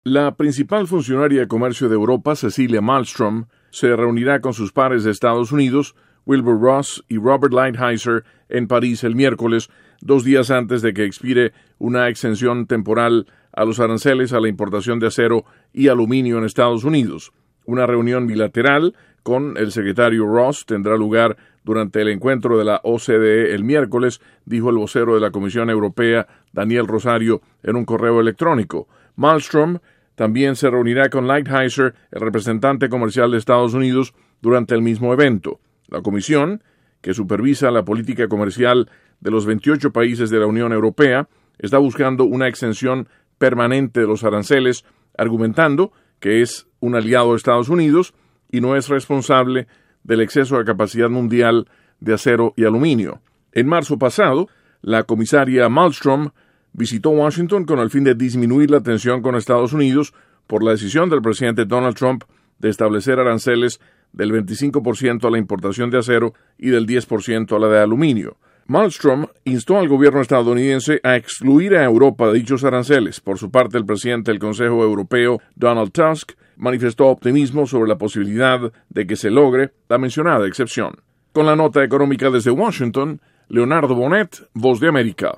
La principal funcionaria de comercio de Europa, Cecilia Malmström, se reunirá con sus pares de Estados Unidos, Wilbur Ross y Robert Lighthizer, en París el miércoles, 2 días antes de que expire una exención temporal a los aranceles a la importación de acero y aluminio en Estados Unidos. Una reunión bilateral con el secretario Ross tendrá lugar durante el encuentro de la OCDE el miércoles, dijo el vocero de la Comisión Europea, Daniel Rosario, en un correo electrónico. Malmström también se reunirá con Lighthizer, el representante comercial de Estados Unidos, durante el mismo evento. La Comisión, que supervisa la política comercial de los 28 países de la Unión Europea, está buscando una exención permanente de los aranceles, argumentando que es un aliado de Estados Unidos y no es responsable del exceso de capacidad mundial de acero y aluminio. En marzo pasado, la comisaria Malmström visitó Washington con el fin de disminuir la tensión con Estados Unidos por la decisión del presidente Donald Trump de establecer aranceles del 25% a la importación de acero y del 10% a la de aluminio. Malmström instó al gobierno estadounidense a excluir a Europa de dichos aranceles. Por su parte, el presidente del Consejo Europeo, Donald Tusk, manifestó optimismo sobre la posibilidad de que se logre la mencionada excepción. Con la nota económica desde Washington, Leonardo Bonet, Voz de América.